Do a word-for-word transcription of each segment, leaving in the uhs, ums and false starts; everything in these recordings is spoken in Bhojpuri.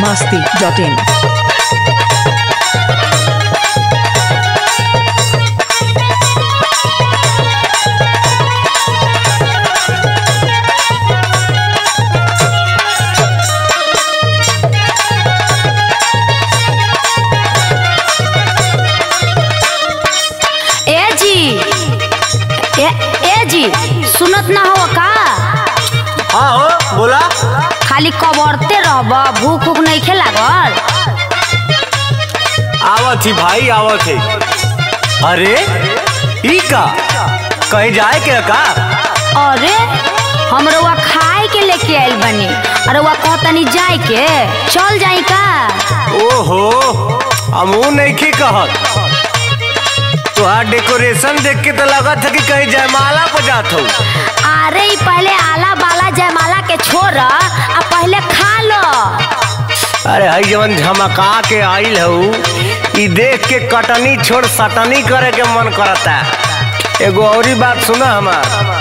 masti dot in. सुनत ना हो का? हाँ हो बोला। खाली कबरते रहब, भूख उख नहीं खे लागल? आवत ही भाई आवत है। अरे ई का कहीं जाए के का? अरे हम रउआ खाए के लेके आइल बनी, अरे रउआ कहतनी जाए के, चल जाई का? ओहो हमू नहीं की कहत, तोहार डेकोरेशन देख के तो लगत है कि कहीं जयमाला पर जात हो। अरे पहले आला बाला जयमाला के छोड़, अब पहले खा लो। अरे हई जवन झमका के आइल हो, ई देख के कटनी छोड़ सटनी करे के मन करता। एगो औरी बात सुना हमार,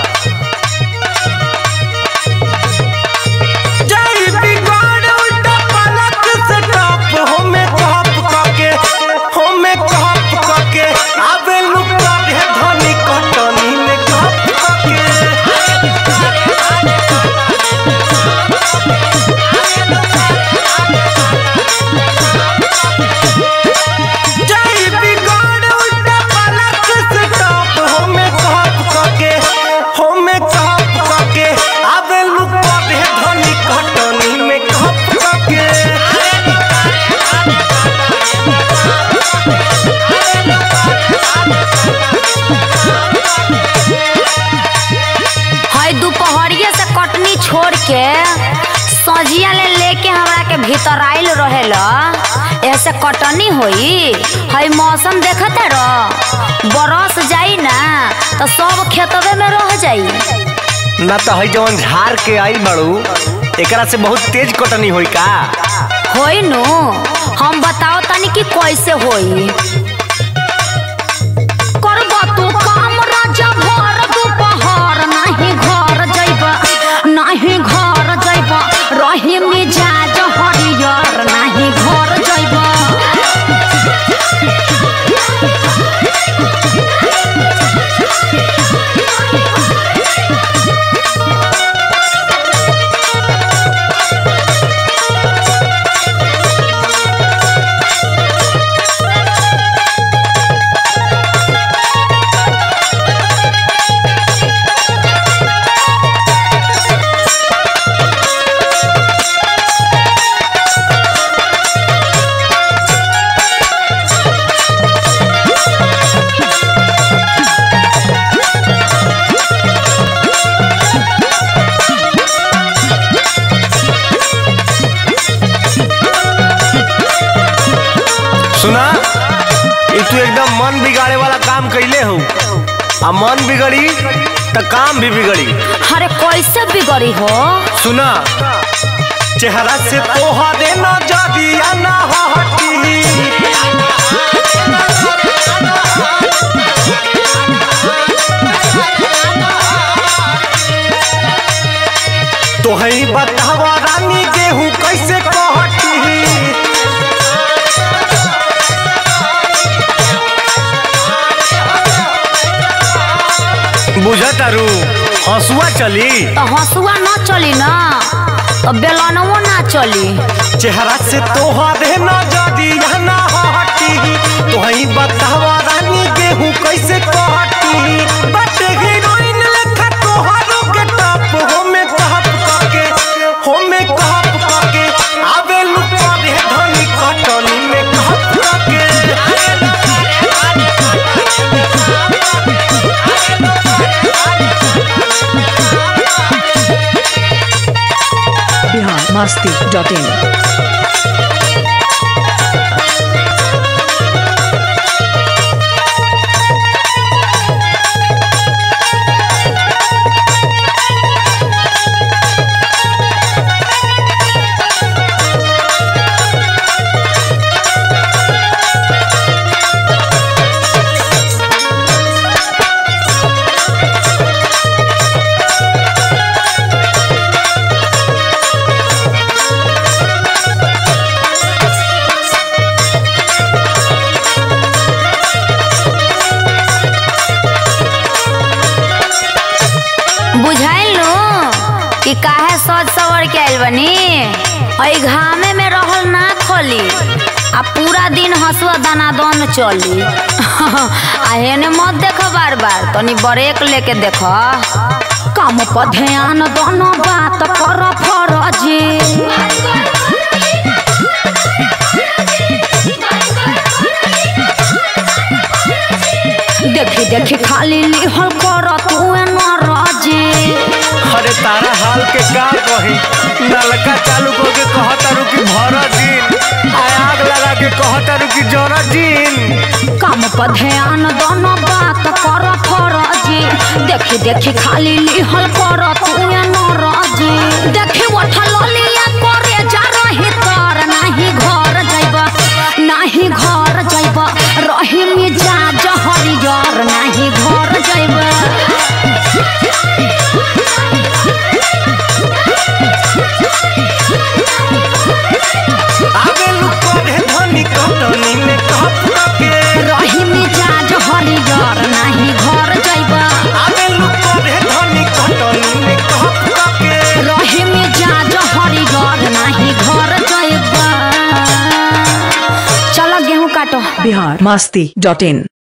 छोड़ के सजिया ले लेके हमरा के भीतर आइल रहेला, ऐसे कटनी होई। हई मौसम देखते रह, बरस जाई ना तो सब खेतवे में रह जाई ना। तो हई जवन झाड़ के आई बड़ू, एकरा से बहुत तेज कटनी होई का? होई नु, हम बताओ तनी कि कैसे होई। करबा तू काम राजा भर दोपहर, नहीं घर जइबा, नहीं घर जइबा, रही मिजाज हरियर, नहीं घर जइबा। सुना, तू एकदम मन बिगाड़े वाला काम कैले हो, आ मन बिगड़ी तो काम भी बिगड़ी। अरे कैसे बिगड़ी हो? सुना, चेहरा से तोहा देना जादिया ना हटी, तो हई बतावा रानी गेहूं कैसे कहटी। बुझा तारू, हंसुआ चली तो हंसुआ ना चली ना, तो बेलनवो ना चली। चेहरा से तोहा देना जादिया ना हटी, तो हई बतावा रानी गेहूं कैसे कहटी। बट हीरोइन लेखा तोहारो के टॉप हो में कहप करके, हो में कहप करके आवे लुका दे धनी कटनी में कहप करके। Bihar masti dot in. कि काहे सज सवर के आइल बनी। और घामे में रहल ना खोली आ पूरा दिन हंसुआ दाना दन चली। आ हेने मत देखो बार बार, तनी ब्रेक लेके देखो। काम पर ध्यान दोनों बात कर फरजी। देखी देखी खाली लिहल कर तू नाराजी। अरे तारा हाल के का कही, नलका चालू करके कहतारू कि भर दिन, आग लगा के कहतारू कि जर दिन। काम पर ध्यान दोनों बात कर फरजी। देखी देखी खाली लिहल कर तू नाराजी। देखी उठल लिया करे जा रही तर, नाही घर जाइब नाही घर जाइब, रही मिजाज हरियर नाही घर जाइब। आगे लुक करे धनी कटनी में कप के, रही मिजाज हरियर नाही घर जाइब। आगे लुक करे धनी कटनी में कप के, रही मिजाज हरियर नाही घर जाइब। चलो गेहूं काटो। बिहार मस्ती डॉट इन।